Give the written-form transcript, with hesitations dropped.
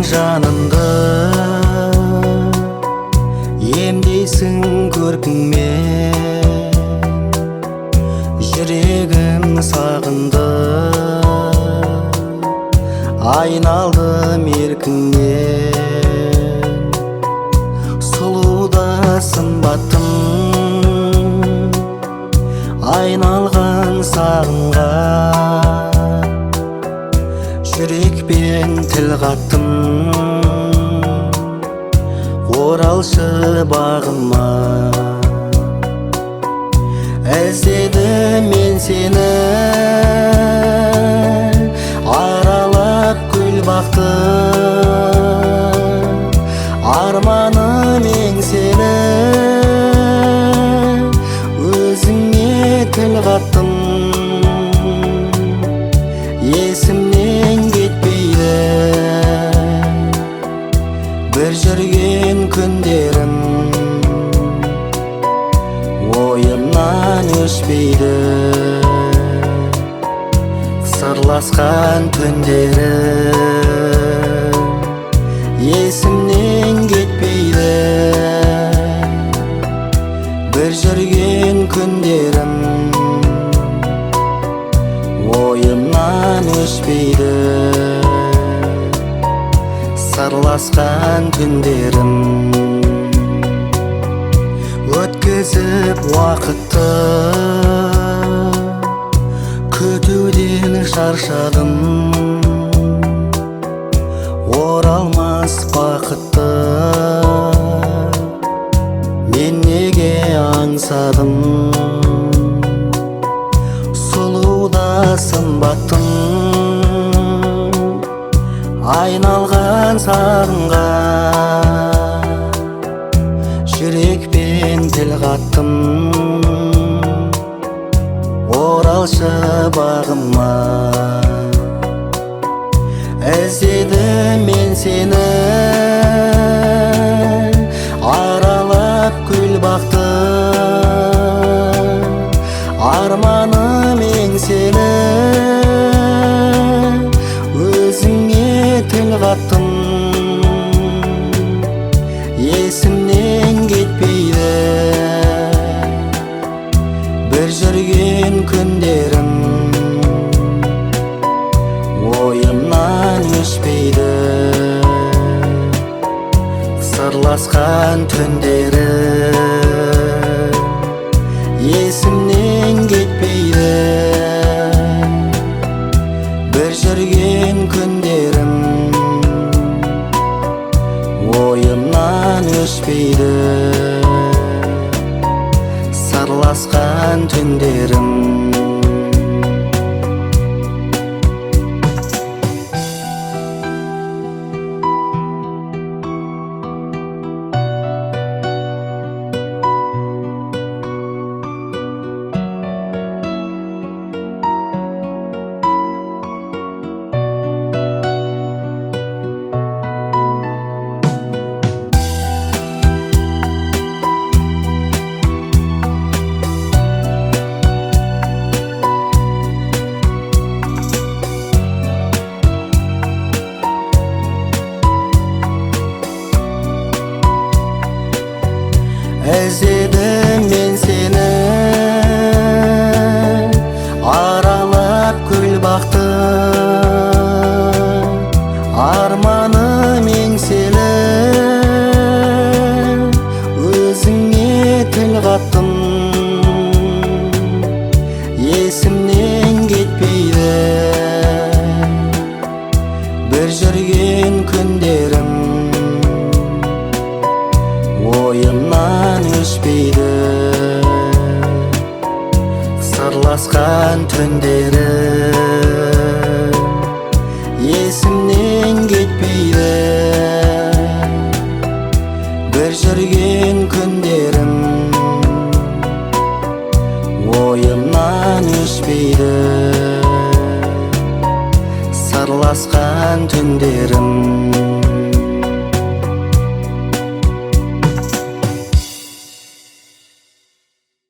жанымды емдейсің көркіңмен, жүрегім сағынды, айналдым еркіңнен. Сұлу да сымбаттым, айналған сағынға, жүрекпен тіл қаттым. Оралшы бағыма, іздедім мен сені, аралап көл бақты. Арманым еңселі, өзіңе тіл қаттым. Есімнен кетпейді бір жүрген күндерім, ойымнан өшпейді сырласқан түндерім. Есімнен кетпейді бір жүрген күндерім, ойымнан өшпейді сырласқан түндерім. Өткізіп уақытты күтуден шаршадым, оралмас бақытты мен неге аңсадым. Сұлу да сымбаттым, айналған сағынға, жүрекпен тіл қаттым. Оралшы бағыма, іздедім мен сені, аралап көл бақты. Арманым еңселі, өзіңе тіл қаттым. Есімнен кетпейді бір жүрген күндерім, ойымнан өшпейді сырласқан түндерім. Есімнен кетпейді бір жүрген күндерім, ойымнан өшпейді сырласқан түндерім. Іздедім мен сені, аралап көл бақты. Арманым еңселі, өзіңе тіл қаттым. Есімнен кетпейді бір жүрген күндерім, ойымнан өшпейді сырласқан түндерім. Есімнен кетпейді бір жүрген күндерім, ойымнан өшпейді сырласқан түндерім.